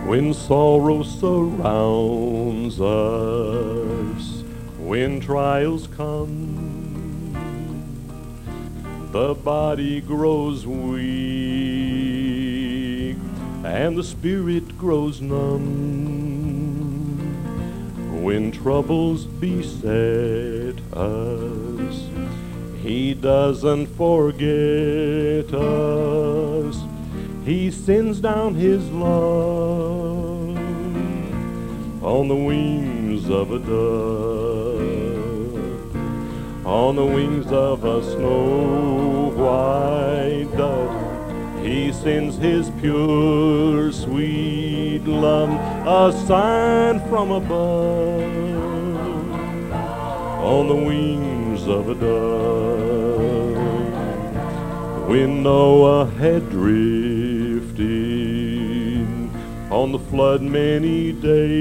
When sorrow surrounds us, when trials come, the body grows weak and the spirit grows numb. When troubles beset us, He doesn't forget us. He sends down His love on the wings of a dove, on the wings of a snow white dove. He sends His pure, sweet love, a sign from above, on the wings of a dove. When Noah had drifted on the flood many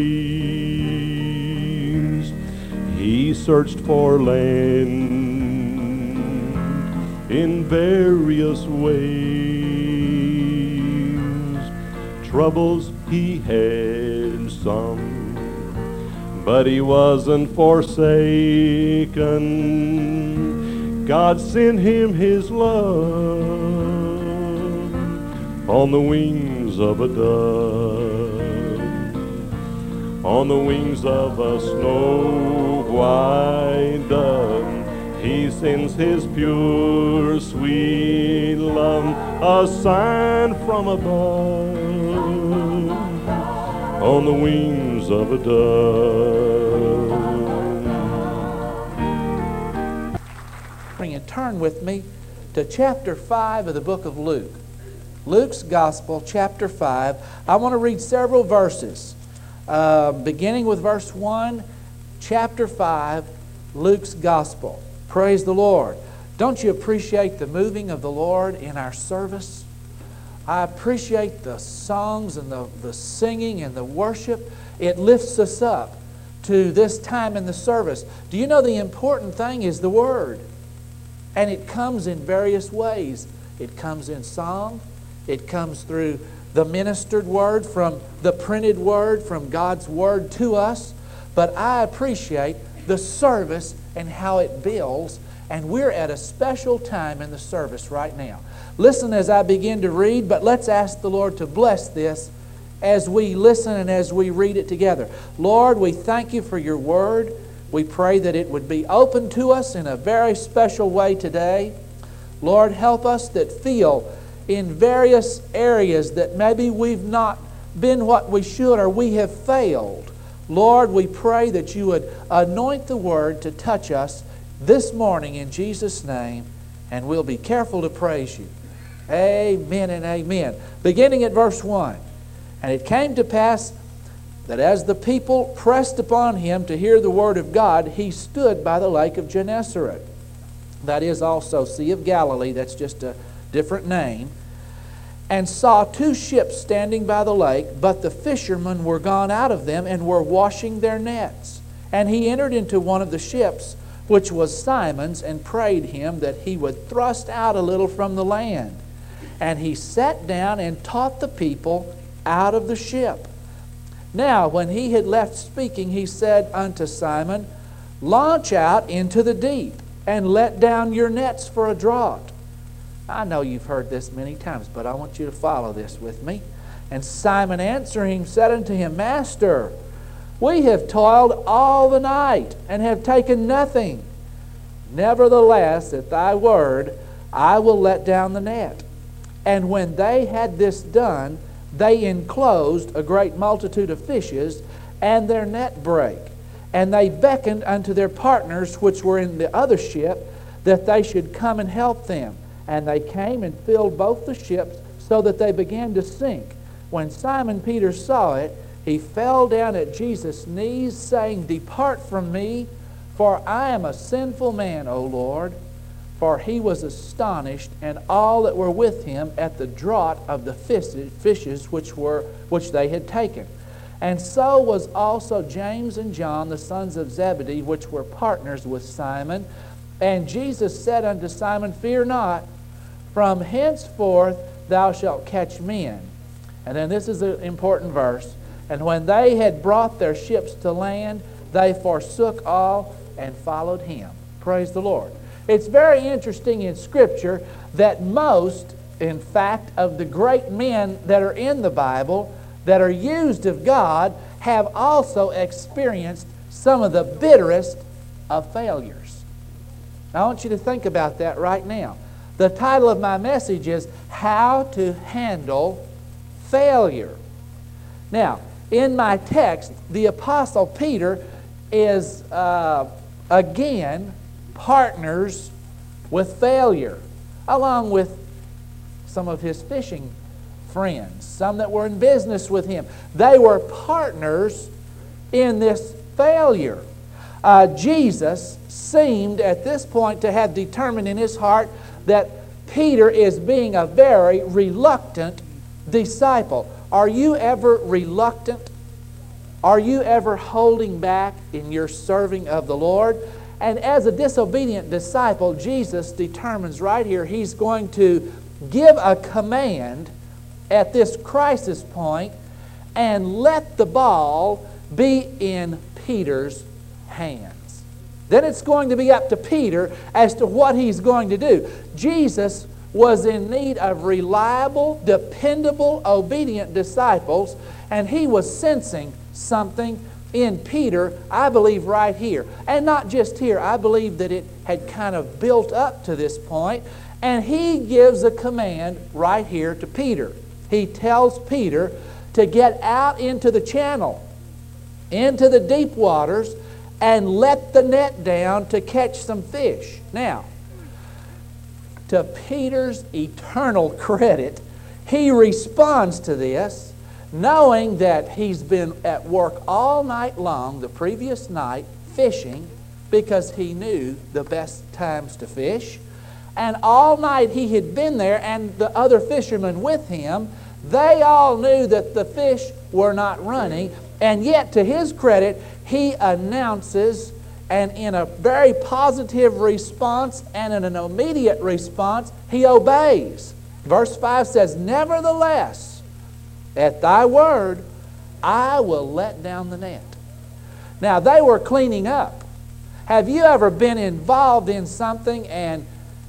days, he searched for land in various ways. Troubles he had some, but he wasn't forsaken. God sent him His love on the wings of a dove, on the wings of a snow white dove. He sends His pure, sweet love, a sign from above, on the wings of a dove. Bring and turn with me to chapter 5 of the book of Luke. Luke's Gospel, chapter 5. I want to read several verses. Beginning with verse 1, chapter 5, Luke's Gospel. Praise the Lord. Don't you appreciate the moving of the Lord in our service? I appreciate the songs and the singing and the worship. It lifts us up to this time in the service. Do you know the important thing is the Word? And it comes in various ways. It comes in song. It comes through the ministered Word, from the printed Word, from God's Word to us. But I appreciate the service and how it builds. And we're at a special time in the service right now. Listen as I begin to read, but let's ask the Lord to bless this as we listen and as we read it together. Lord, we thank You for Your Word. We pray that it would be open to us in a very special way today. Lord, help us that feel in various areas that maybe we've not been what we should, or we have failed. Lord, we pray that You would anoint the Word to touch us this morning in Jesus' name, and we'll be careful to praise You. Amen and amen. Beginning at verse 1. And it came to pass that as the people pressed upon Him to hear the word of God, He stood by the lake of Gennesaret. That is also Sea of Galilee. That's just a different name. And saw two ships standing by the lake, but the fishermen were gone out of them and were washing their nets. And He entered into one of the ships, which was Simon's, and prayed Him that He would thrust out a little from the land. And He sat down and taught the people out of the ship. Now, when He had left speaking, He said unto Simon, Launch out into the deep, and let down your nets for a draught. I know you've heard this many times, but I want you to follow this with me. And Simon answering said unto Him, Master, we have toiled all the night, and have taken nothing. Nevertheless, at Thy word, I will let down the net. And when they had this done, they enclosed a great multitude of fishes, and their net brake. And they beckoned unto their partners which were in the other ship, that they should come and help them. And they came and filled both the ships, so that they began to sink. When Simon Peter saw it, he fell down at Jesus' knees, saying, Depart from me, for I am a sinful man, O Lord. For he was astonished, and all that were with him, at the draught of the fishes which they had taken. And so was also James and John, the sons of Zebedee, which were partners with Simon. And Jesus said unto Simon, Fear not, from henceforth thou shalt catch men. And then this is an important verse. And when they had brought their ships to land, they forsook all and followed him. Praise the Lord. It's very interesting in Scripture that most, in fact, of the great men that are in the Bible, that are used of God, have also experienced some of the bitterest of failures. Now, I want you to think about that right now. The title of my message is How to Handle Failure. Now, in my text, the Apostle Peter is, again, partners with failure, along with some of his fishing friends, some that were in business with him. They were partners in this failure. Jesus seemed at this point to have determined in his heart that Peter is being a very reluctant disciple. Are you ever reluctant? Are you ever holding back in your serving of the Lord? And as a disobedient disciple, Jesus determines right here he's going to give a command at this crisis point and let the ball be in Peter's hands. Then it's going to be up to Peter as to what he's going to do. Jesus was in need of reliable, dependable, obedient disciples, and he was sensing something in Peter, I believe right here. And not just here, I believe that it had kind of built up to this point, and he gives a command right here to Peter. He tells Peter to get out into the channel, into the deep waters, and let the net down to catch some fish. Now, to Peter's eternal credit, he responds to this, knowing that he's been at work all night long, the previous night, fishing, because he knew the best times to fish. And all night he had been there, and the other fishermen with him, they all knew that the fish were not running. And yet, to his credit, he announces, and in a very positive response and in an immediate response, he obeys. Verse 5 says, "Nevertheless, at thy word, I will let down the net." Now, they were cleaning up. Have you ever been involved in something and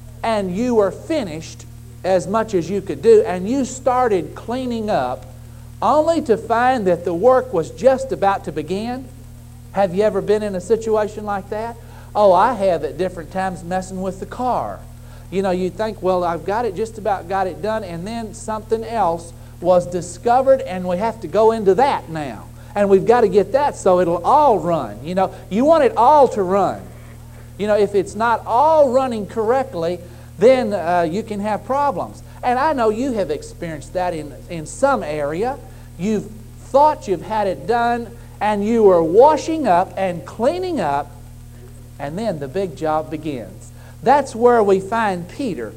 you were finished as much as you could do, and you started cleaning up only to find that the work was just about to begin? Have you ever been in a situation like that? Oh, I have at different times messing with the car. You know, you think, well, I've got it, just about got it done, and then something else was discovered, and we have to go into that now. And we've got to get that so it'll all run. You know, you want it all to run. You know, if it's not all running correctly, then you can have problems. And I know you have experienced that in some area. You've thought you've had it done, and you were washing up and cleaning up, and then the big job begins. That's where we find Peter.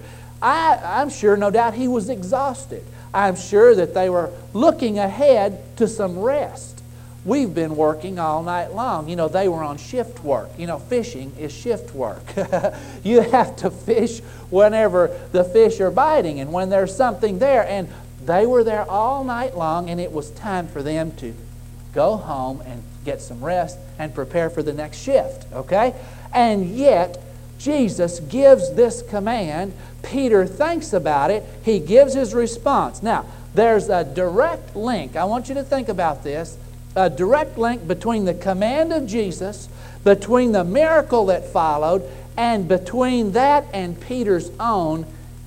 I'm sure, no doubt, he was exhausted. I'm sure that they were looking ahead to some rest. We've been working all night long. You know, they were on shift work. You know, fishing is shift work. You have to fish whenever the fish are biting and when there's something there. And they were there all night long, and it was time for them to go home and get some rest and prepare for the next shift, okay? And yet, Jesus gives this command. Peter thinks about it. He gives his response. Now, there's a direct link. I want you to think about this. A direct link between the command of Jesus, between the miracle that followed, and between that and Peter's own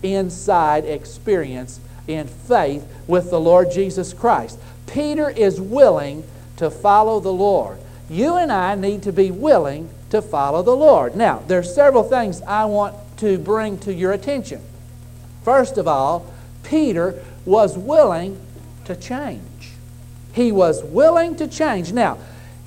inside experience in faith with the Lord Jesus Christ. Peter is willing to follow the Lord. You and I need to be willing to follow the Lord. Now, there's several things I want to bring to your attention. First of all, Peter was willing to change. He was willing to change. Now,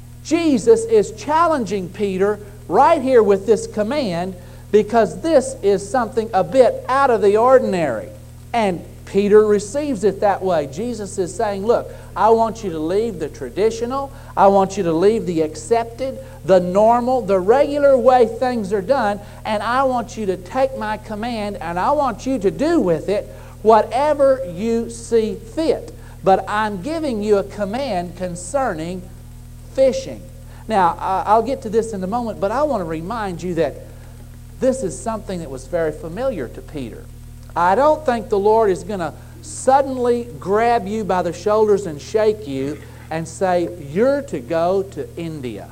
Jesus is challenging Peter right here with this command because this is something a bit out of the ordinary. And Peter receives it that way. Jesus is saying, look, I want you to leave the traditional. I want you to leave the accepted, the normal, the regular way things are done, and I want you to take my command and I want you to do with it whatever you see fit. but I'm giving you a command concerning fishing. Now, I'll get to this in a moment, but I want to remind you that this is something that was very familiar to Peter. I don't think the Lord is going to suddenly grab you by the shoulders and shake you and say, you're to go to India.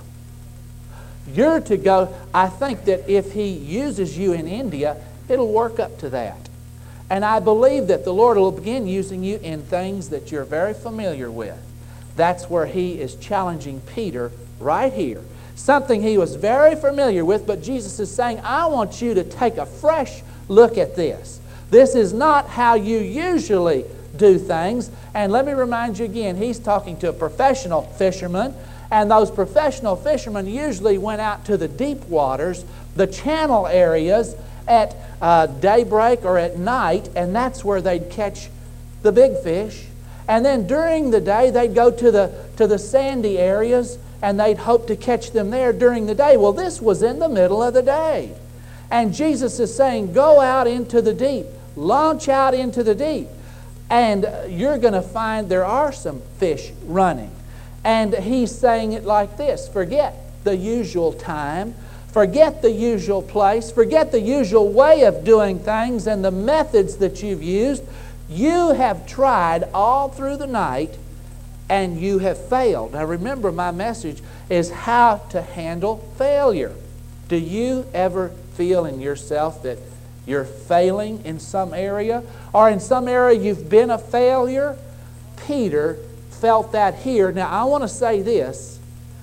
You're to go. I think that if He uses you in India, it'll work up to that. And I believe that the Lord will begin using you in things that you're very familiar with. That's where He is challenging Peter right here. Something he was very familiar with, but Jesus is saying, I want you to take a fresh look at this. This is not how you usually do things. And let me remind you again, He's talking to a professional fisherman, and those professional fishermen usually went out to the deep waters, the channel areas, at daybreak or at night, and that's where they'd catch the big fish. And then during the day, they'd go to the sandy areas, and they'd hope to catch them there during the day. Well, this was in the middle of the day. And Jesus is saying, go out into the deep. Launch out into the deep. And you're going to find there are some fish running. And He's saying it like this. Forget the usual time. Forget the usual place. Forget the usual way of doing things and the methods that you've used. You have tried all through the night, and you have failed. Now remember, my message is how to handle failure. Do you ever feel in yourself that you're failing in some area? Or in some area you've been a failure? Peter felt that here. Now I want to say this.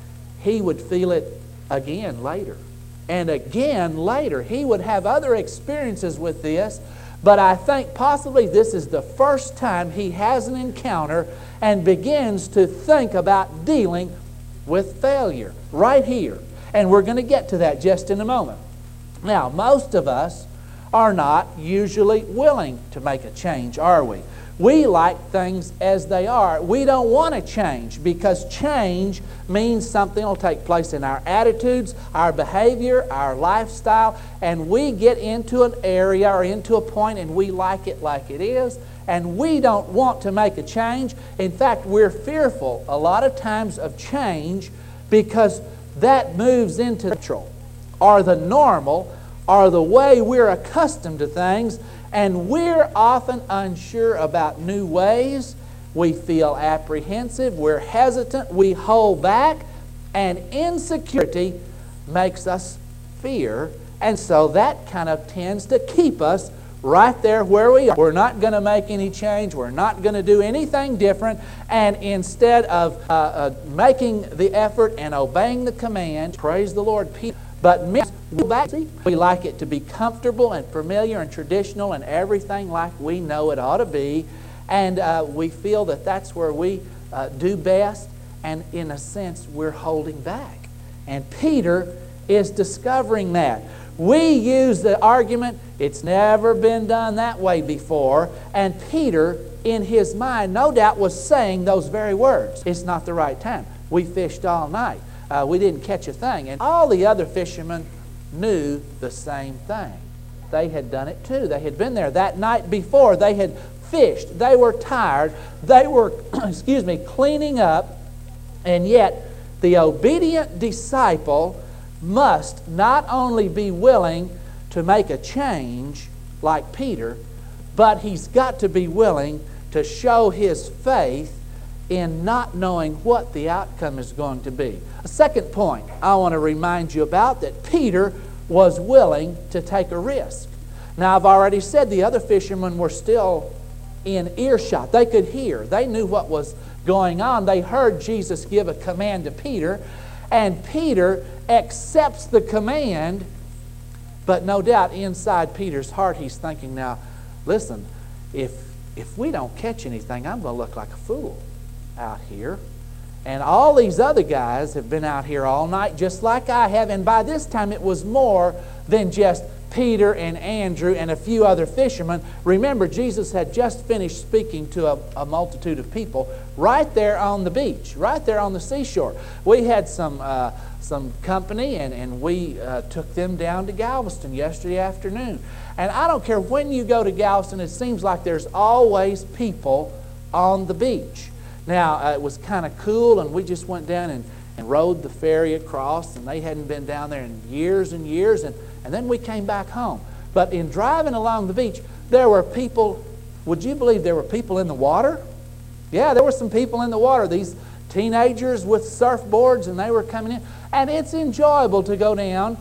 He would feel it again later. And again later. He would have other experiences with this. But I think possibly this is the first time he has an encounter and begins to think about dealing with failure right here. And we're going to get to that just in a moment. Now, most of us are not usually willing to make a change, are we? We like things as they are. We don't want to change, because change means something will take place in our attitudes, our behavior, our lifestyle, and we get into an area or into a point and we like it is, and we don't want to make a change. In fact, we're fearful a lot of times of change because that moves into the natural or the normal or the way we're accustomed to things. And we're often unsure about new ways. We feel apprehensive. We're hesitant. We hold back. And insecurity makes us fear. And so that kind of tends to keep us right there where we are. We're not going to make any change. We're not going to do anything different. And instead of making the effort and obeying the command, praise the Lord, but we like it to be comfortable and familiar and traditional and everything like we know it ought to be. And we feel that that's where we do best. And in a sense, we're holding back. And Peter is discovering that. We use the argument, it's never been done that way before. And Peter, in his mind, no doubt was saying those very words. It's not the right time. We fished all night. We didn't catch a thing. And all the other fishermen knew the same thing. They had done it too. They had been there that night before. They had fished. They were tired. They were, cleaning up. And yet, the obedient disciple must not only be willing to make a change like Peter, but he's got to be willing to show his faith in not knowing what the outcome is going to be. A second point I want to remind you about, that Peter was willing to take a risk. Now, I've already said the other fishermen were still in earshot. They could hear. They knew what was going on. They heard Jesus give a command to Peter, and Peter accepts the command, but no doubt inside Peter's heart he's thinking, now, listen, if we don't catch anything, I'm going to look like a fool out here. And all these other guys have been out here all night just like I have, and by this time it was more than just Peter and Andrew and a few other fishermen. Remember, Jesus had just finished speaking to a multitude of people right there on the beach, right there on the seashore. We had some company, and we took them down to Galveston yesterday afternoon. And I don't care when you go to Galveston, it seems like there's always people on the beach. Now, it was kind of cool, and we just went down and rode the ferry across, and they hadn't been down there in years and years, and then we came back home. But in driving along the beach, there were people, would you believe there were people in the water? Yeah, there were some people in the water, these teenagers with surfboards, and they were coming in. And it's enjoyable to go down.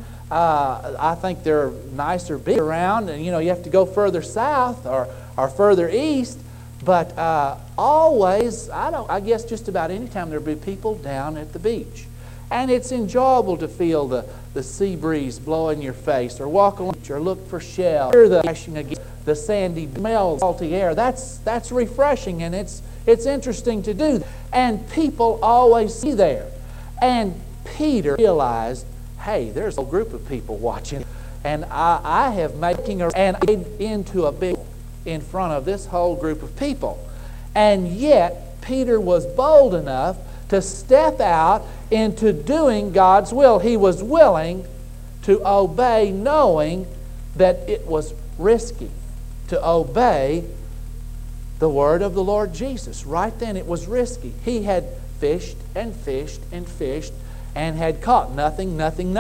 I think they're nicer big around, and you have to go further south or further east. But always, I guess just about any time there'll be people down at the beach. And it's enjoyable to feel the sea breeze blow in your face, or walk along or look for shells, hear the crashing against the sandy smell, salty air. That's refreshing, and it's interesting to do. And people always see there. And Peter realized, hey, there's a group of people watching, and I have making into a big in front of this whole group of people. And yet Peter was bold enough to step out into doing God's will. He was willing to obey, knowing that it was risky to obey the word of the Lord Jesus. Right then it was risky. He had fished and fished and fished and had caught nothing.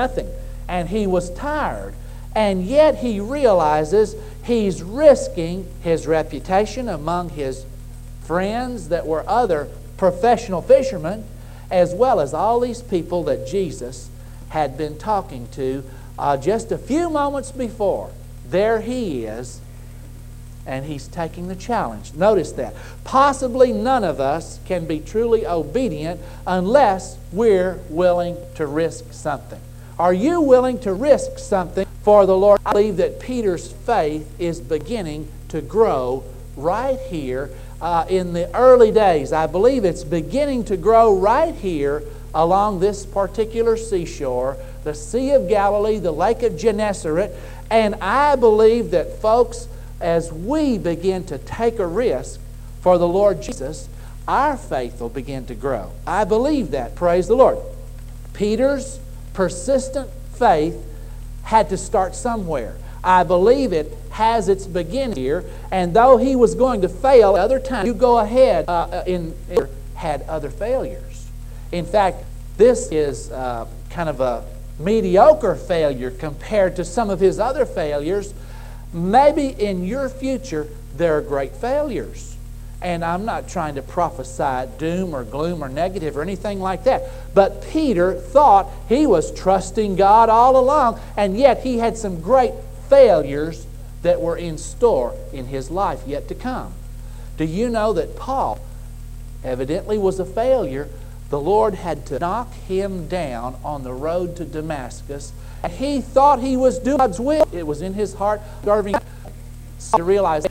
And he was tired. And yet he realizes he's risking his reputation among his friends that were other professional fishermen, as well as all these people that Jesus had been talking to just a few moments before. There he is, and he's taking the challenge. Notice that. Possibly none of us can be truly obedient unless we're willing to risk something. Are you willing to risk something for the Lord? I believe that Peter's faith is beginning to grow right here in the early days. I believe it's beginning to grow right here along this particular seashore, the Sea of Galilee, the Lake of Gennesaret. And I believe that, folks, as we begin to take a risk for the Lord Jesus, our faith will begin to grow. I believe that. Praise the Lord. Peter's persistent faith had to start somewhere. I believe it has its beginning here, and though he was going to fail other times, you go ahead had other failures. In fact, this is kind of a mediocre failure compared to some of his other failures. Maybe in your future there are great failures. And I'm not trying to prophesy doom or gloom or negative or anything like that. But Peter thought he was trusting God all along, and yet he had some great failures that were in store in his life yet to come. Do you know that Paul evidently was a failure? The Lord had to knock him down on the road to Damascus. He thought he was doing God's will. It was in his heart, serving to realize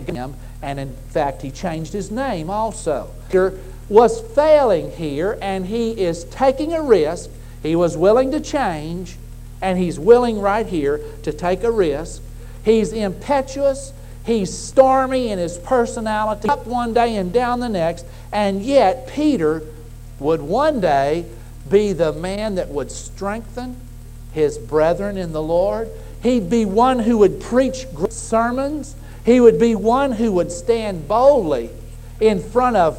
and in fact he changed his name also. Peter was failing here, and he is taking a risk. He was willing to change, and he's willing right here to take a risk. He's impetuous. He's stormy in his personality, up one day and down the next. And yet Peter would one day be the man that would strengthen his brethren in the Lord. He'd be one who would preach sermons. He would be one who would stand boldly in front of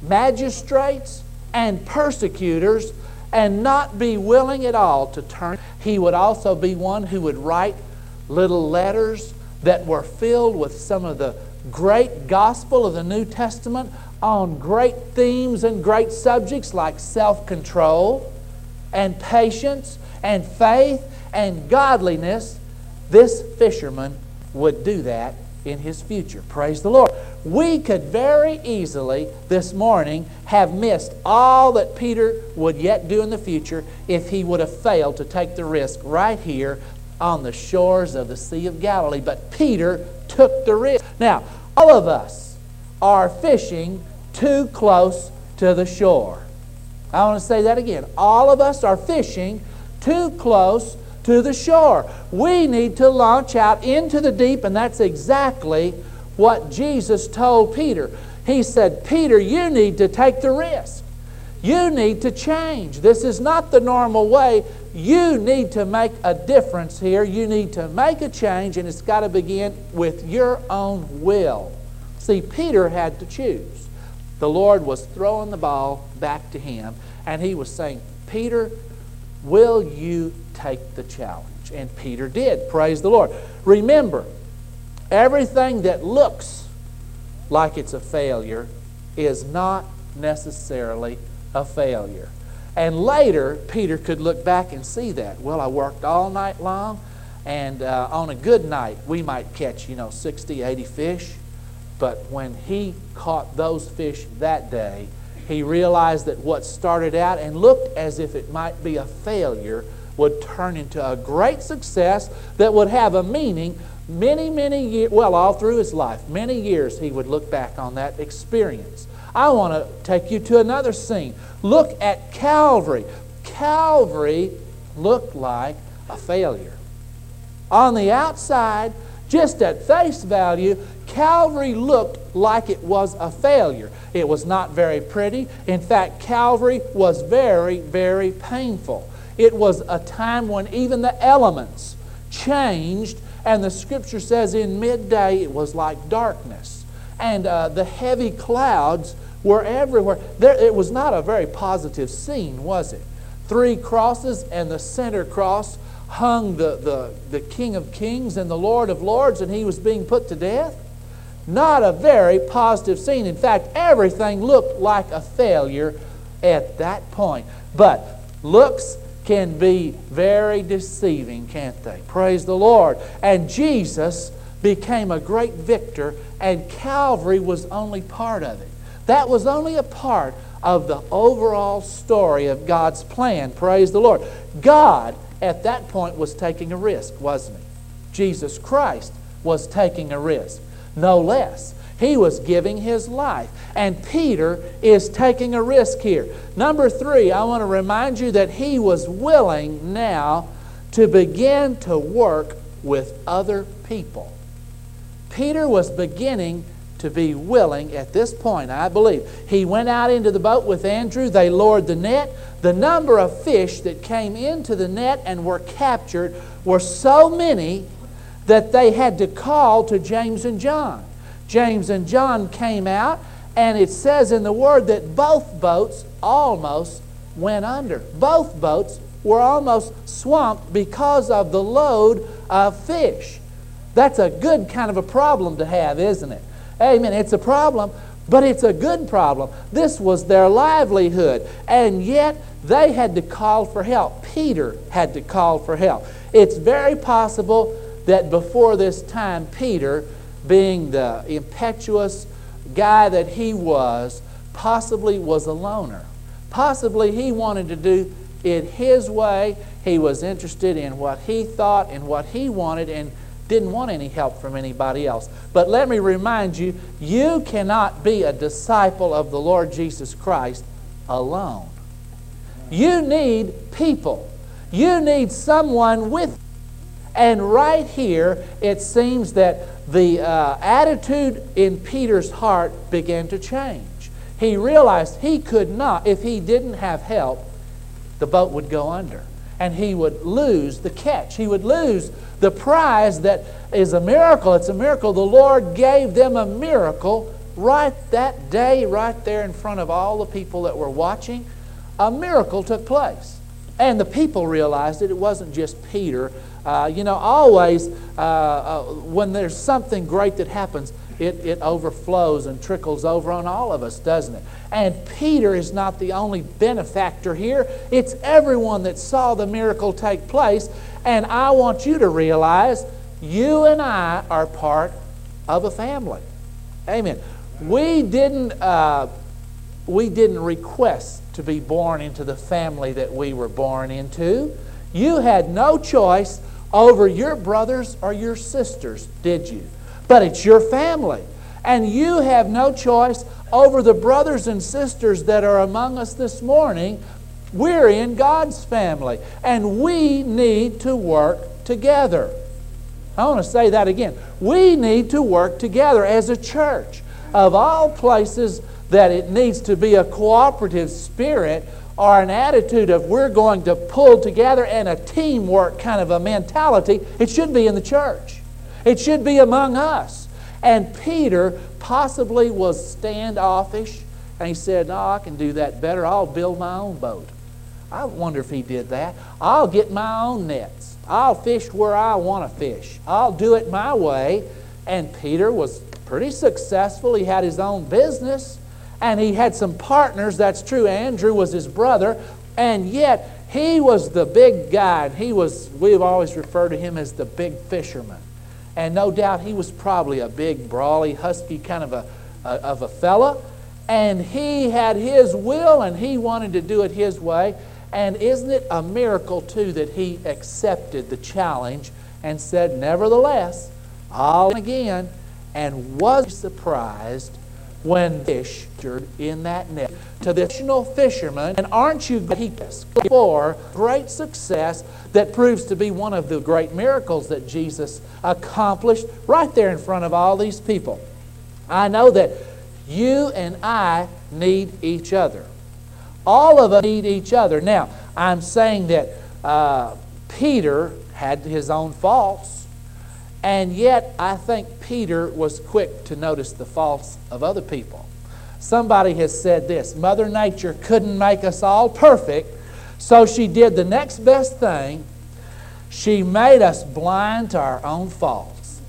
magistrates and persecutors and not be willing at all to turn. He would also be one who would write little letters that were filled with some of the great gospel of the New Testament on great themes and great subjects like self-control and patience and faith and godliness. This fisherman would do that in his future. Praise the Lord. We could very easily this morning have missed all that Peter would yet do in the future if he would have failed to take the risk right here on the shores of the Sea of Galilee. But Peter took the risk. Now, all of us are fishing too close to the shore. I want to say that again. All of us are fishing too close to the shore. We need to launch out into the deep, and that's exactly what Jesus told Peter. He said, Peter, you need to take the risk. You need to change. This is not the normal way. You need to make a difference here. You need to make a change, and it's got to begin with your own will. See, Peter had to choose. The Lord was throwing the ball back to him, and he was saying, Peter, will you take the challenge? And Peter did. Praise the Lord. Remember, everything that looks like it's a failure is not necessarily a failure. And later, Peter could look back and see that. Well, I worked all night long, and on a good night, we might catch, 60, 80 fish. But when he caught those fish that day, he realized that what started out and looked as if it might be a failure would turn into a great success that would have a meaning many, many years, well, all through his life. Many years he would look back on that experience. I want to take you to another scene. Look at Calvary. Calvary looked like a failure. On the outside, just at face value, Calvary looked like it was a failure. It was not very pretty. In fact, Calvary was very, very painful. It was a time when even the elements changed, and the Scripture says in midday it was like darkness. And the heavy clouds were everywhere. It was not a very positive scene, was it? 3 crosses, and the center cross hung the King of Kings and the Lord of Lords, and he was being put to death. Not a very positive scene. In fact, everything looked like a failure at that point. But looks can be very deceiving, can't they? Praise the Lord. And Jesus became a great victor, and Calvary was only part of it. That was only a part of the overall story of God's plan. Praise the Lord. God, at that point, was taking a risk, wasn't he? Jesus Christ was taking a risk. No less. He was giving his life. And Peter is taking a risk here. Number 3, I want to remind you that he was willing now to begin to work with other people. Peter was beginning to be willing at this point, I believe. He went out into the boat with Andrew. They lowered the net. The number of fish that came into the net and were captured were so many that they had to call to James and John. James and John came out, and it says in the Word that both boats almost went under. Both boats were almost swamped because of the load of fish. That's a good kind of a problem to have, isn't it? Amen. It's a problem, but it's a good problem. This was their livelihood, and yet they had to call for help. Peter had to call for help. It's very possible that before this time, Peter, being the impetuous guy that he was, possibly was a loner. Possibly he wanted to do it his way. He was interested in what he thought and what he wanted, and didn't want any help from anybody else. But let me remind you, you cannot be a disciple of the Lord Jesus Christ alone. You need people. You need someone with you. And right here, it seems that the attitude in Peter's heart began to change. He realized he could not, if he didn't have help, the boat would go under. And he would lose the catch. He would lose the prize that is a miracle. It's a miracle. The Lord gave them a miracle right that day, right there in front of all the people that were watching. A miracle took place. And the people realized it. It wasn't just Peter. Always when there's something great that happens, it overflows and trickles over on all of us, doesn't it? And Peter is not the only benefactor here. It's everyone that saw the miracle take place. And I want you to realize you and I are part of a family. Amen. We didn't request to be born into the family that we were born into. You had no choice over your brothers or your sisters, did you? But it's your family. And you have no choice over the brothers and sisters that are among us this morning. We're in God's family. And we need to work together. I want to say that again. We need to work together as a church. Of all places that it needs to be a cooperative spirit, or an attitude of we're going to pull together and a teamwork kind of a mentality, it should be in the church. It should be among us. And Peter possibly was standoffish And he said, no, I can do that better. I'll build my own boat. I wonder if he did that. I'll get my own nets. I'll fish where I want to fish. I'll do it my way. And Peter was pretty successful. He had his own business. And he had some partners. That's true. Andrew was his brother. And yet, he was the big guy. And we've always referred to him as the big fisherman. And no doubt he was probably a big, brawly, husky kind of a fella. And he had his will, and he wanted to do it his way. And isn't it a miracle, too, that he accepted the challenge and said, nevertheless, I'll again, and was surprised when fish in that net to the additional fisherman. And aren't you glad for great success that proves to be one of the great miracles that Jesus accomplished right there in front of all these people? I know that you and I need each other. All of us need each other. Now, I'm saying that Peter had his own faults, and yet I think Peter was quick to notice the faults of other people. Somebody has said this: Mother Nature couldn't make us all perfect, so she did the next best thing. She made us blind to our own faults.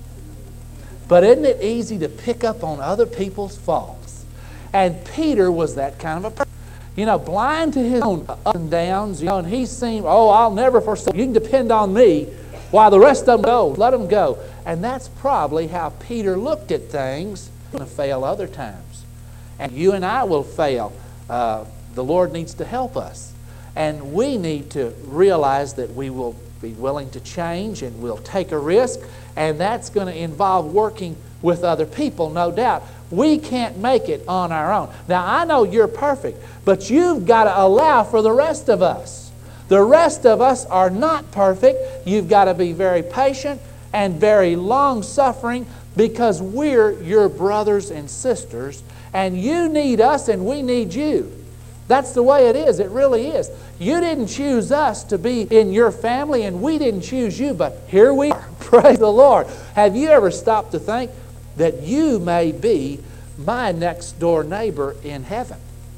But isn't it easy to pick up on other people's faults? And Peter was that kind of a person. You know, blind to his own ups and downs, and he seemed, oh, I'll never forsake you. You can depend on me while the rest of them go. Let them go. And that's probably how Peter looked at things. He's going to fail other times. And you and I will fail. The Lord needs to help us. And we need to realize that we will be willing to change and we'll take a risk. And that's going to involve working with other people, no doubt. We can't make it on our own. Now, I know you're perfect, but you've got to allow for the rest of us. The rest of us are not perfect. You've got to be very patient and very long-suffering, because we're your brothers and sisters, and you need us and we need you. That's the way it is. It really is. You didn't choose us to be in your family, and we didn't choose you, but here we are. Praise the Lord. Have you ever stopped to think that you may be my next door neighbor in heaven?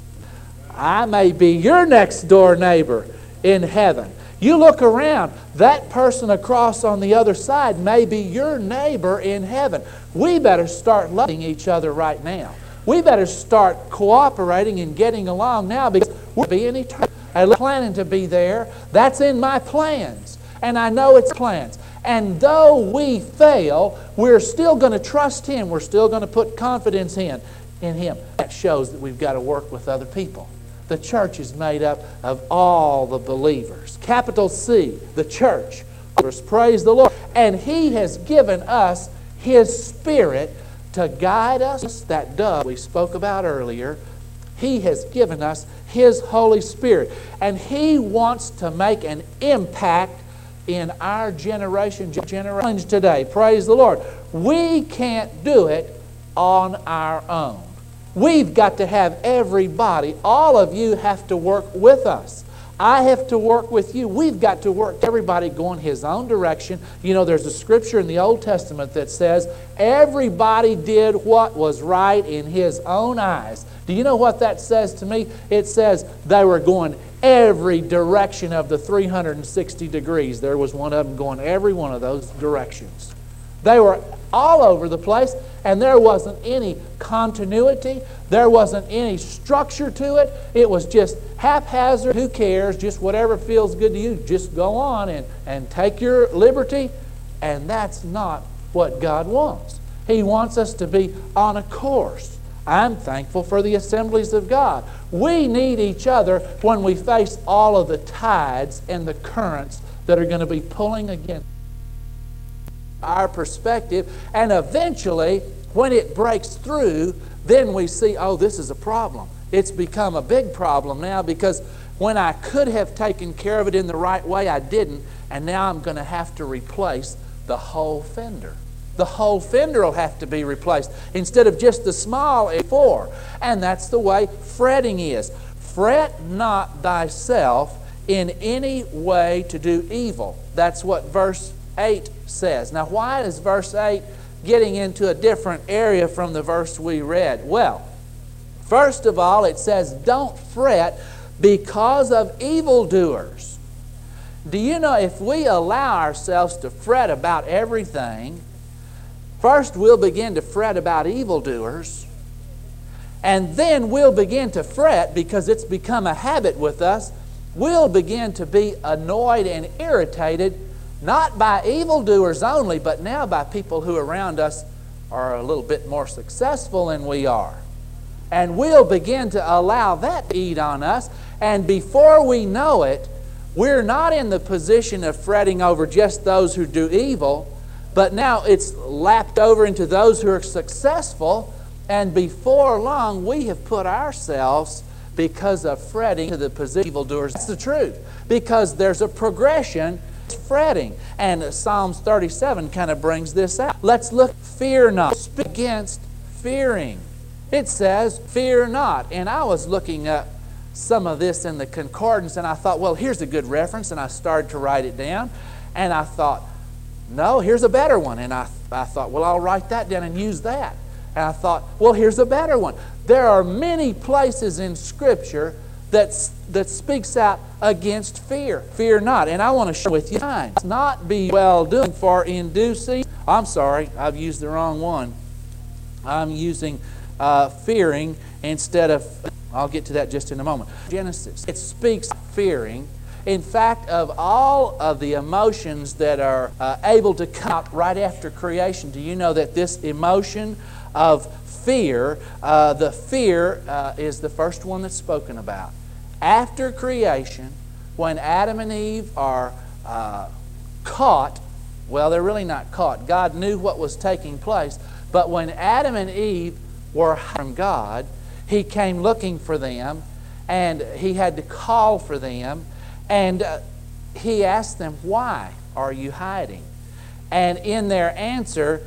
I may be your next door neighbor in heaven. You look around, that person across on the other side may be your neighbor in heaven. We better start loving each other right now. We better start cooperating and getting along now, because we'll be in eternity. I'm planning to be there. That's in my plans. And I know it's plans. And though we fail, we're still going to trust Him. We're still going to put confidence in Him. That shows that we've got to work with other people. The church is made up of all the believers. Capital C, the church. Praise the Lord. And He has given us His Spirit to guide us. That dove we spoke about earlier. He has given us His Holy Spirit. And He wants to make an impact in our generation today. Praise the Lord. We can't do it on our own. We've got to have everybody. All of you have to work with us. I have to work with you. We've got to work, everybody going his own direction. You know, there's a scripture in the Old Testament that says everybody did what was right in his own eyes. Do you know what that says to me? It says they were going every direction of the 360 degrees. There was one of them going every one of those directions. They were all over the place, and there wasn't any continuity. There wasn't any structure to it. It was just haphazard. Who cares? Just whatever feels good to you. Just go on and take your liberty. And that's not what God wants. He wants us to be on a course. I'm thankful for the assemblies of God. We need each other when we face all of the tides and the currents that are going to be pulling against our perspective. And eventually, when it breaks through, then we see, oh, this is a problem. It's become a big problem now, because when I could have taken care of it in the right way, I didn't. And now I'm going to have to replace the whole fender. The whole fender will have to be replaced instead of just the small before. And that's the way fretting is. Fret not thyself in any way to do evil. That's what verse 8 says. Now, why is verse 8 getting into a different area from the verse we read? Well, First of all, it says, don't fret because of evildoers. Do you know, if we allow ourselves to fret about everything, first we'll begin to fret about evildoers, and then we'll begin to fret because it's become a habit with us. We'll begin to be annoyed and irritated, not by evildoers only, but now by people who around us are a little bit more successful than we are. And we'll begin to allow that to eat on us, and before we know it, we're not in the position of fretting over just those who do evil, but now it's lapped over into those who are successful, and before long we have put ourselves, because of fretting, to the position of evildoers. That's the truth, because there's a progression to fretting. And Psalms 37 kind of brings this out. Let's look. Fear not. Speak against fearing. It says, fear not. And I was looking up some of this in the concordance, and I thought, well, here's a good reference, and I started to write it down, and I thought, no, here's a better one. And I thought, well, I'll write that down and use that. And I thought, well, here's a better one. There are many places in Scripture that speaks out against fear. Fear not. And I want to share with you mine. Not be well-doing, for in due season. I'm sorry, I've used the wrong one. I'm using fearing instead of, I'll get to that just in a moment. Genesis, it speaks fearing. In fact, of all of the emotions that are able to come out right after creation, do you know that this emotion of fear, the fear is the first one that's spoken about. After creation, when Adam and Eve are caught, well, they're really not caught. God knew what was taking place, but when Adam and Eve were from God, He came looking for them, and He had to call for them, and He asked them, why are you hiding? And in their answer,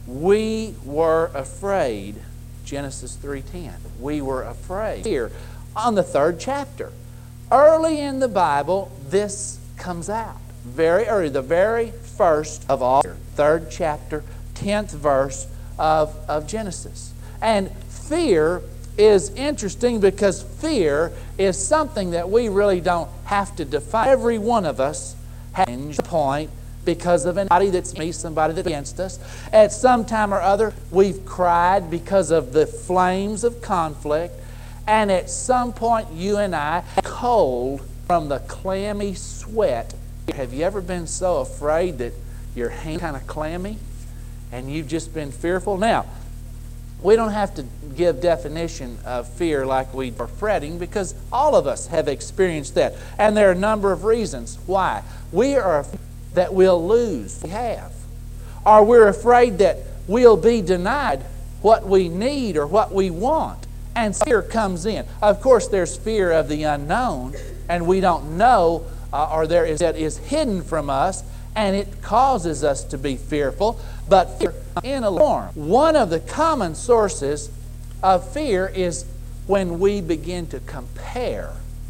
we were afraid. Genesis 3:10. We were afraid. Here, on the 3rd chapter. Early in the Bible, this comes out. Very early, the very first of all. 3rd chapter, 10th verse of Genesis. And fear is interesting because fear is something that we really don't have to define. Every one of us has a point because of anybody that's me, somebody that's against us. At some time or other, we've cried because of the flames of conflict. And at some point, you and I are cold from the clammy sweat. Have you ever been so afraid that your hand's kind of clammy and you've just been fearful? Now, we don't have to give definition of fear like we are fretting, because all of us have experienced that. And there are a number of reasons why. We are afraid that we'll lose what we have. Or we're afraid that we'll be denied what we need or what we want. And fear comes in. Of course, there's fear of the unknown, and we don't know, or there is that is hidden from us, and it causes us to be fearful. But fear in alarm. One of the common sources of fear is when we begin to compare,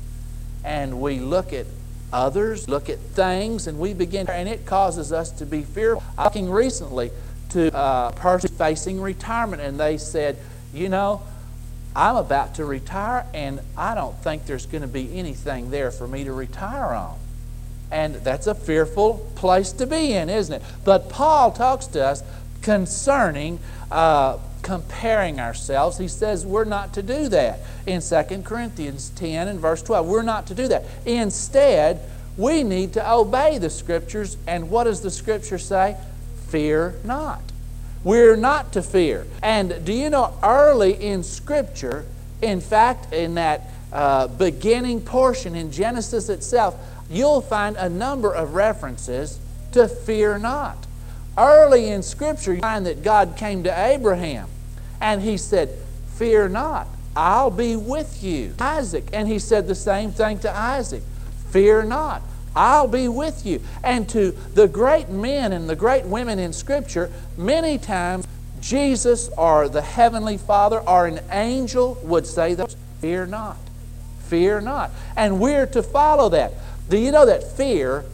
and we look at others, look at things, and we begin, and it causes us to be fearful. I was talking recently to a person facing retirement, and they said, you know, I'm about to retire, and I don't think there's going to be anything there for me to retire on. And that's a fearful place to be in, isn't it? But Paul talks to us concerning comparing ourselves. He says we're not to do that. In 2 Corinthians 10 and verse 12, we're not to do that. Instead, we need to obey the Scriptures. And what does the Scripture say? Fear not. We're not to fear. And do you know, early in Scripture, in fact, in that beginning portion in Genesis itself, you'll find a number of references to fear not. Early in Scripture, you find that God came to Abraham and He said, fear not, I'll be with you. Isaac, and He said the same thing to Isaac, fear not, I'll be with you. And to the great men and the great women in Scripture, many times Jesus or the Heavenly Father or an angel would say those, fear not, fear not. And we're to follow that. Do you know that fear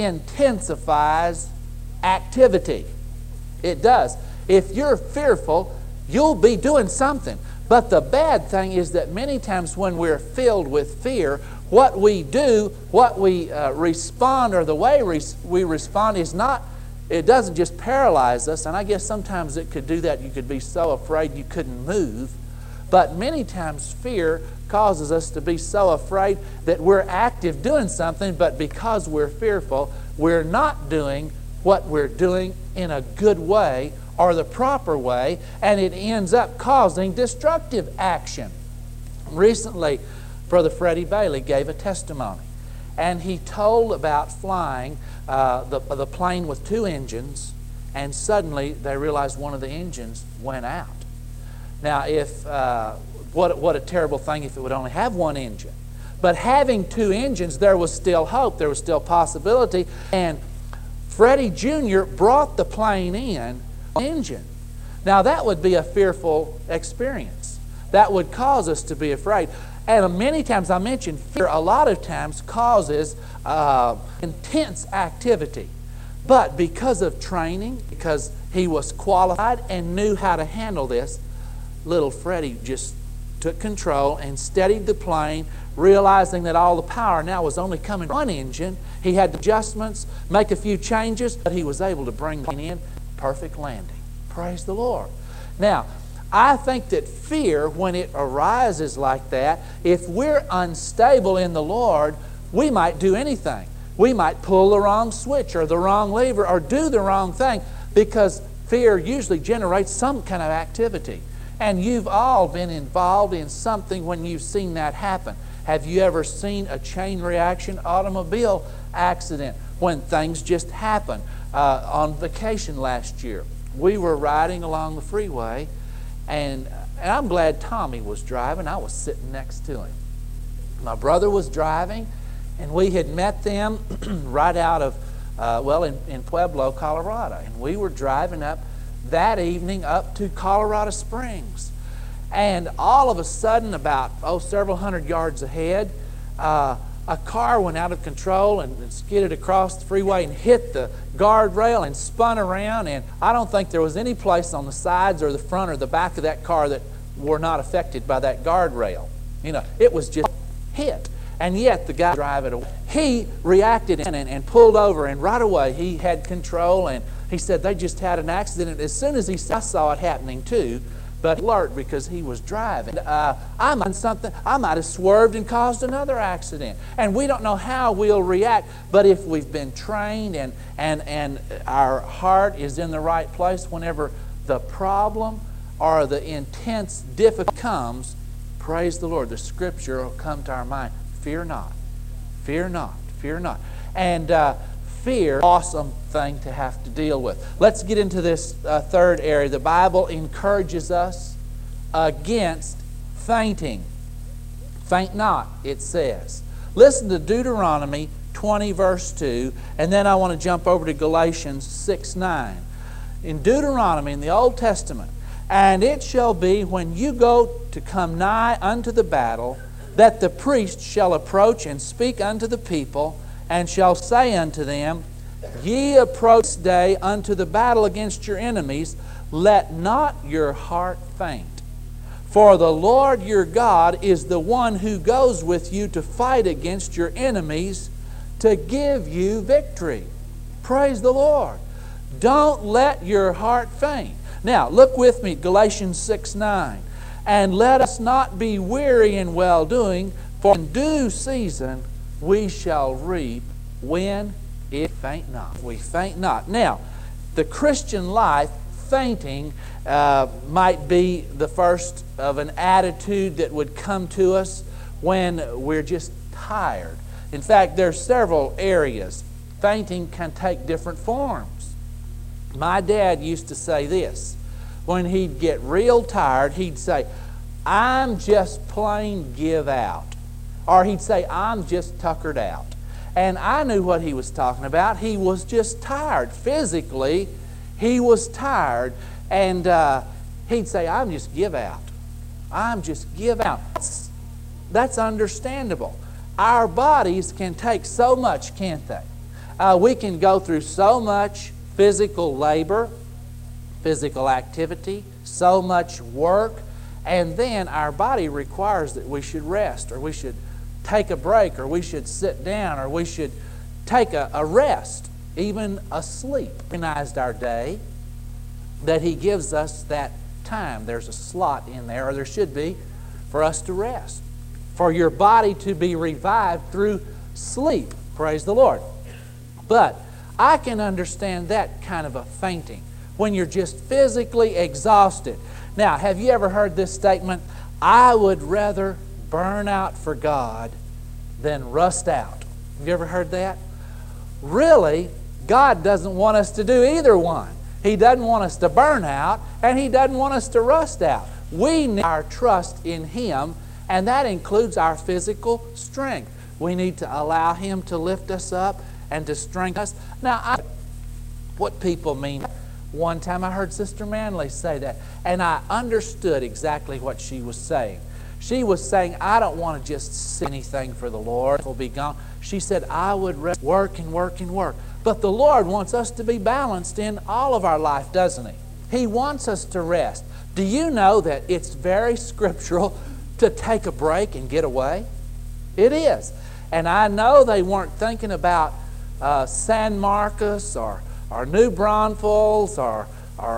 intensifies activity? It does. If you're fearful, you'll be doing something. But the bad thing is that many times when we're filled with fear, what we do, what we respond, or the way we respond is not, it doesn't just paralyze us. And I guess sometimes it could do that. You could be so afraid you couldn't move. But many times fear causes us to be so afraid that we're active doing something, but because we're fearful, we're not doing what we're doing in a good way or the proper way, and it ends up causing destructive action. Recently, Brother Freddie Bailey gave a testimony, and he told about flying the plane with 2 engines, and suddenly they realized one of the engines went out. Now, what a terrible thing if it would only have 1 engine. But having 2 engines, there was still hope, there was still possibility, and Freddie Jr. brought the plane in engine. Now that would be a fearful experience. That would cause us to be afraid. And many times, I mentioned fear a lot of times causes intense activity. But because of training, because he was qualified and knew how to handle this, little Freddie just took control and steadied the plane, realizing that all the power now was only coming from 1 engine. He had adjustments, make a few changes, but he was able to bring the plane in. Perfect landing. Praise the Lord. Now, I think that fear, when it arises like that, if we're unstable in the Lord, we might do anything. We might pull the wrong switch or the wrong lever or do the wrong thing, because fear usually generates some kind of activity. And you've all been involved in something when you've seen that happen. Have you ever seen a chain reaction automobile accident when things just happen? On vacation last year, we were riding along the freeway, and I'm glad Tommy was driving. I was sitting next to him. My brother was driving, and we had met them right out of, in Pueblo, Colorado. And we were driving up that evening up to Colorado Springs. And all of a sudden, about several hundred yards ahead, a car went out of control and skidded across the freeway and hit the guardrail and spun around. And I don't think there was any place on the sides or the front or the back of that car that were not affected by that guardrail. You know, it was just hit. And yet the guy driving away, he reacted and pulled over, and right away he had control, and he said they just had an accident. And as soon as I saw it happening too, but alert because he was driving. I might have swerved and caused another accident. And we don't know how we'll react, but if we've been trained and our heart is in the right place, whenever the problem or the intense difficulty comes, praise the Lord, the Scripture will come to our mind. Fear not, fear not, fear not. And fear, awesome thing to have to deal with. Let's get into this third area. The Bible encourages us against fainting. Faint not, it says. Listen to Deuteronomy 20 verse 2, and then I want to jump over to Galatians 6:9. In Deuteronomy, in the Old Testament, and it shall be when you go to come nigh unto the battle, that the priest shall approach and speak unto the people, and shall say unto them, Ye approach this day unto the battle against your enemies, let not your heart faint. For the Lord your God is the one who goes with you to fight against your enemies, to give you victory. Praise the Lord. Don't let your heart faint. Now, look with me, Galatians 6:9. And let us not be weary in well-doing, for in due season we shall reap when it faint not. We faint not. Now, the Christian life, fainting might be the first of an attitude that would come to us when we're just tired. In fact, there are several areas. Fainting can take different forms. My dad used to say this. When he'd get real tired, he'd say, I'm just plain give out. Or he'd say, I'm just tuckered out. And I knew what he was talking about. He was just tired. Physically, he was tired. And he'd say, I'm just give out. I'm just give out. That's understandable. Our bodies can take so much, can't they? We can go through so much physical labor, physical activity, so much work, And then our body requires that we should rest, or we should take a break, or we should sit down, or we should take a rest, even a sleep. Recognized our day, that He gives us that time. There's a slot in there, or there should be, for us to rest, for your body to be revived through sleep. Praise the Lord. But I can understand that kind of a fainting, when you're just physically exhausted. Now, have you ever heard this statement? I would rather burn out for God than rust out. Have you ever heard that? Really, God doesn't want us to do either one. He doesn't want us to burn out, and He doesn't want us to rust out. We need our trust in Him, and that includes our physical strength. We need to allow Him to lift us up and to strengthen us. Now, what people mean. One time I heard Sister Manley say that, and I understood exactly what she was saying. She was saying, I don't want to just see anything for the Lord. It will be gone. She said, I would work and work and work. But the Lord wants us to be balanced in all of our life, doesn't He? He wants us to rest. Do you know that it's very scriptural to take a break and get away? It is. And I know they weren't thinking about San Marcos or New Braunfels or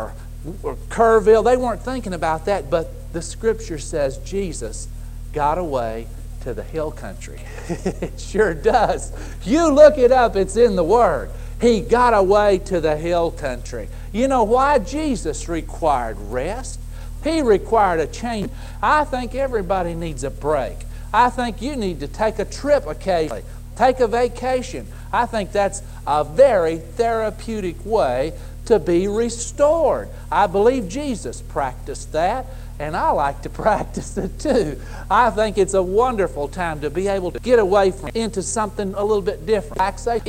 Kerrville. They weren't thinking about that, but the Scripture says Jesus got away to the hill country. It sure does. You look it up, it's in the Word. He got away to the hill country. You know why? Jesus required rest. He required a change. I think everybody needs a break. I think you need to take a trip occasionally. Take a vacation. I think that's a very therapeutic way to be restored. I believe Jesus practiced that, and I like to practice it too. I think it's a wonderful time to be able to get away from into something a little bit different.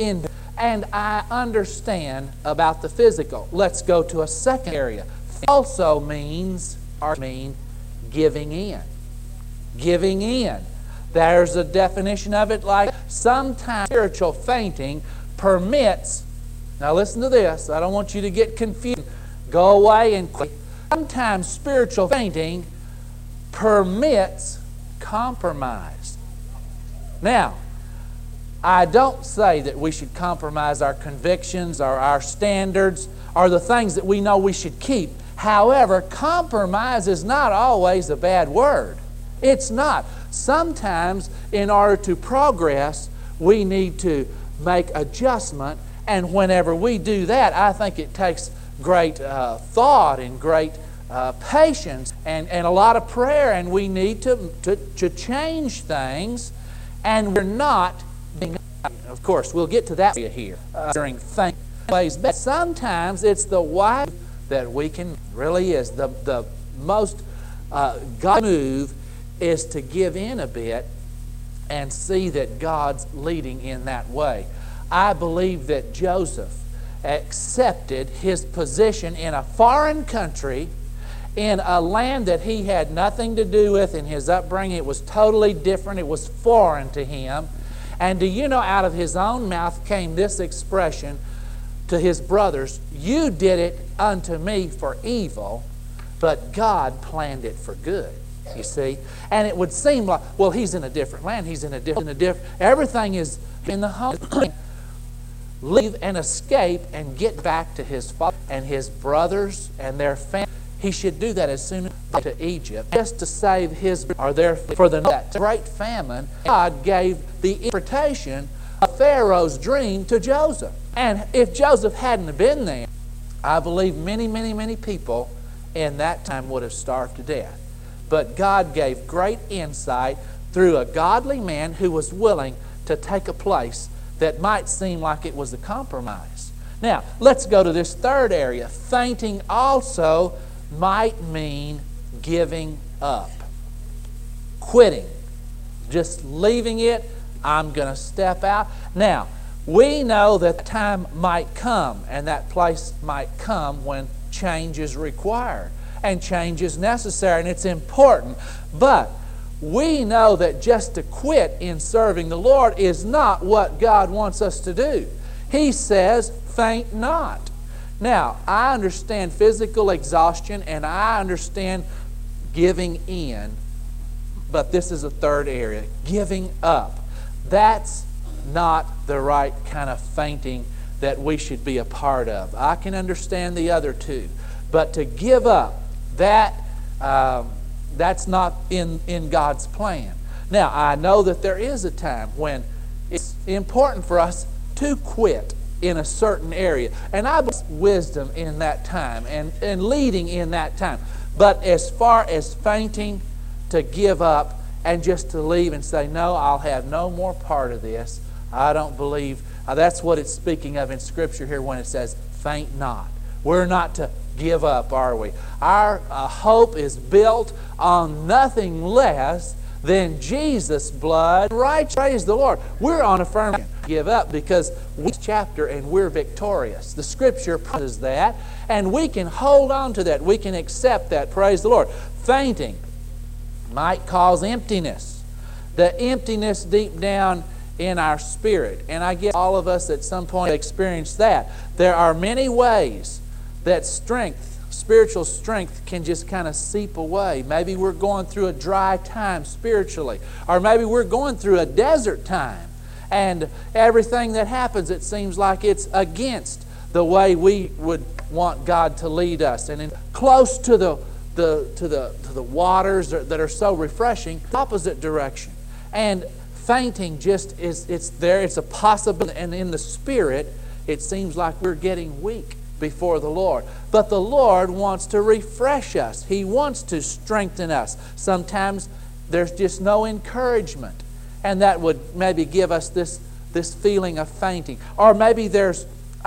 And I understand about the physical. Let's go to a second area. Also means giving in. Giving in. There's a definition of it like sometimes spiritual fainting permits. Now listen to this. I don't want you to get confused. Go away and quit. Sometimes spiritual fainting permits compromise. Now, I don't say that we should compromise our convictions or our standards or the things that we know we should keep. However, compromise is not always a bad word. It's not. Sometimes, in order to progress, we need to make adjustment, and whenever we do that, I think it takes great thought and great patience and a lot of prayer, and we need to change things, and we're not being, of course, we'll get to that here during ways, but sometimes it's the way that we can, really is, the most God move is to give in a bit and see that God's leading in that way. I believe that Joseph accepted his position in a foreign country, in a land that he had nothing to do with in his upbringing. It was totally different. It was foreign to him. And do you know, out of his own mouth came this expression to his brothers, "You did it unto me for evil, but God planned it for good." You see? And it would seem like, well, he's in a different land. He's in a different, everything is in the home. Leave and escape and get back to his father and his brothers and their family. He should do that as soon as he to Egypt, just to save his or their for that great famine. God gave the interpretation of Pharaoh's dream to Joseph. And if Joseph hadn't been there, I believe many people in that time would have starved to death. But God gave great insight through a godly man who was willing to take a place that might seem like it was a compromise. Now, let's go to this third area. Fainting also might mean giving up. Quitting. Just leaving it. I'm going to step out. Now, we know that time might come, and that place might come when change is required. And change is necessary, and it's important. But we know that just to quit in serving the Lord is not what God wants us to do. He says, faint not. Now, I understand physical exhaustion, and I understand giving in, but this is a third area, giving up. That's not the right kind of fainting that we should be a part of. I can understand the other two, but to give up, that's not in God's plan. Now, I know that there is a time when it's important for us to quit in a certain area, and I believe wisdom in that time and leading in that time. But as far as fainting, to give up and just to leave and say, no, I'll have no more part of this, I don't believe. That's what it's speaking of in Scripture here when it says, faint not. We're not to give up, are we? Our hope is built on nothing less than Jesus' blood. Right? Praise the Lord. We're on a firm give up because we chapter and we're victorious. The Scripture promises that, and we can hold on to that. We can accept that. Praise the Lord. Fainting might cause emptiness. The emptiness deep down in our spirit. And I guess all of us at some point experience that. There are many ways that spiritual strength can just kind of seep away. Maybe we're going through a dry time spiritually. Or maybe we're going through a desert time. And everything that happens, it seems like it's against the way we would want God to lead us. And close to the waters that are so refreshing, opposite direction. And fainting just it's there. It's a possibility. And in the spirit, it seems like we're getting weak before the Lord. But the Lord wants to refresh us. He wants to strengthen us. Sometimes there's just no encouragement. And that would maybe give us this feeling of fainting. Or maybe there's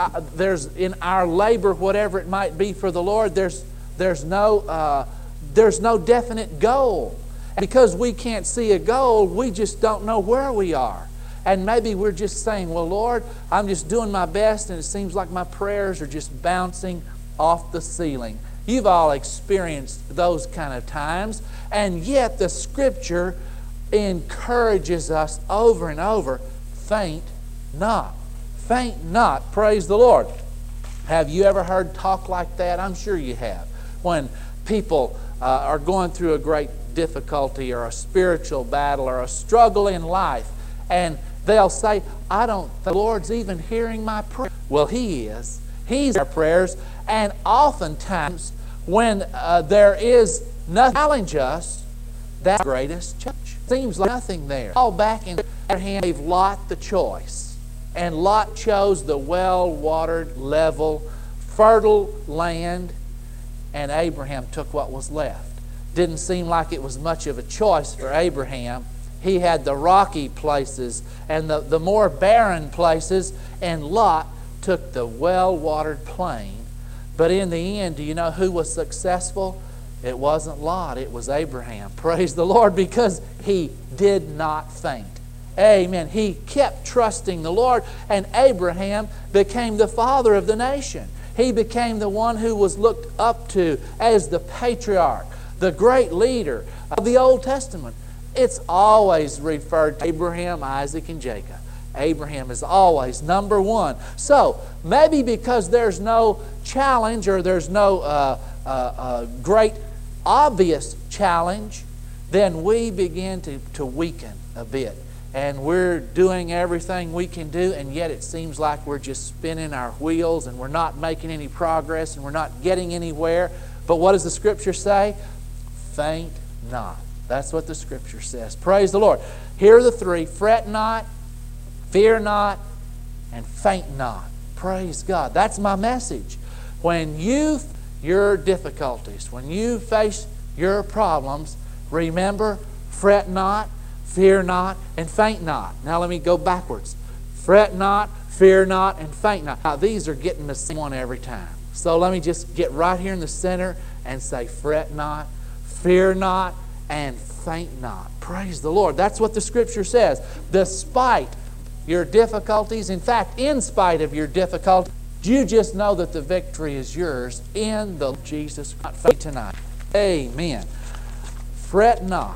in our labor, whatever it might be for the Lord, there's no definite goal. Because we can't see a goal, we just don't know where we are. And maybe we're just saying, well, Lord, I'm just doing my best, and it seems like my prayers are just bouncing off the ceiling. You've all experienced those kind of times, and yet the Scripture encourages us over and over, faint not. Faint not. Praise the Lord. Have you ever heard talk like that? I'm sure you have. When people are going through a great difficulty or a spiritual battle or a struggle in life, and they'll say, I don't think the Lord's even hearing my prayer. Well, He is. He's our prayers. And oftentimes, when there is nothing to challenge us, that's the greatest challenge. Seems like nothing there. All back in Abraham gave Lot the choice. And Lot chose the well-watered, level, fertile land, and Abraham took what was left. Didn't seem like it was much of a choice for Abraham. He had the rocky places and the more barren places, and Lot took the well-watered plain. But in the end, do you know who was successful? It wasn't Lot, it was Abraham. Praise the Lord, because he did not faint. Amen. He kept trusting the Lord, and Abraham became the father of the nation. He became the one who was looked up to as the patriarch, the great leader of the Old Testament. It's always referred to Abraham, Isaac, and Jacob. Abraham is always number one. So, maybe because there's no challenge or there's no great obvious challenge, then we begin to weaken a bit. And we're doing everything we can do, and yet it seems like we're just spinning our wheels and we're not making any progress and we're not getting anywhere. But what does the Scripture say? Faint not. That's what the Scripture says. Praise the Lord. Here are the three. Fret not, fear not, and faint not. Praise God. That's my message. When your difficulties, when you face your problems, remember, fret not, fear not, and faint not. Now let me go backwards. Fret not, fear not, and faint not. Now these are getting the same one every time. So let me just get right here in the center and say, fret not, fear not, and faint not. Praise the Lord. That's what the Scripture says. Despite your difficulties, in fact, in spite of your difficulties, you just know that the victory is yours in the Lord Jesus Christ tonight. Amen. Fret not.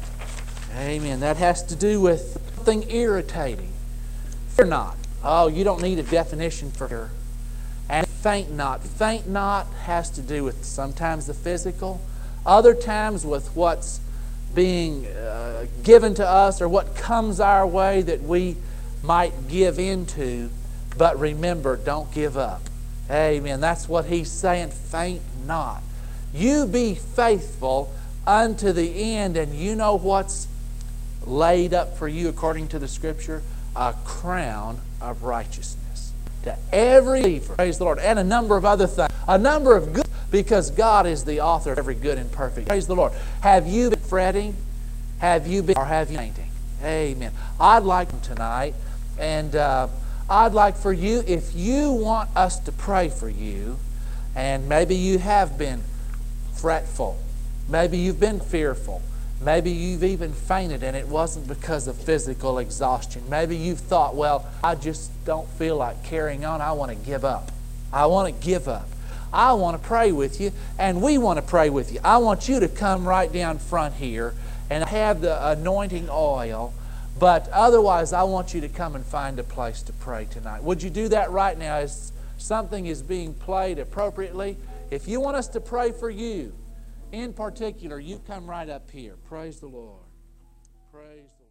Amen. That has to do with something irritating. Fear not. Oh, you don't need a definition for fear. And faint not. Faint not has to do with sometimes the physical. Other times with what's being given to us or what comes our way that we might give into. But remember, don't give up. Amen. That's what he's saying. Faint not. You be faithful unto the end, and you know what's laid up for you according to the Scripture? A crown of righteousness. To every believer, praise the Lord, and a number of other things. A number of good, because God is the author of every good and perfect. Praise the Lord. Have you been fretting? Have you been, or have you fainting? Amen. I'd like tonight, and I'd like for you, if you want us to pray for you, and maybe you have been fretful, maybe you've been fearful, maybe you've even fainted and it wasn't because of physical exhaustion. Maybe you've thought, well, I just don't feel like carrying on. I want to give up. I want to give up. I want to pray with you, and we want to pray with you. I want you to come right down front here and have the anointing oil, but otherwise I want you to come and find a place to pray tonight. Would you do that right now as something is being played appropriately? If you want us to pray for you in particular, you come right up here. Praise the Lord. Praise the Lord.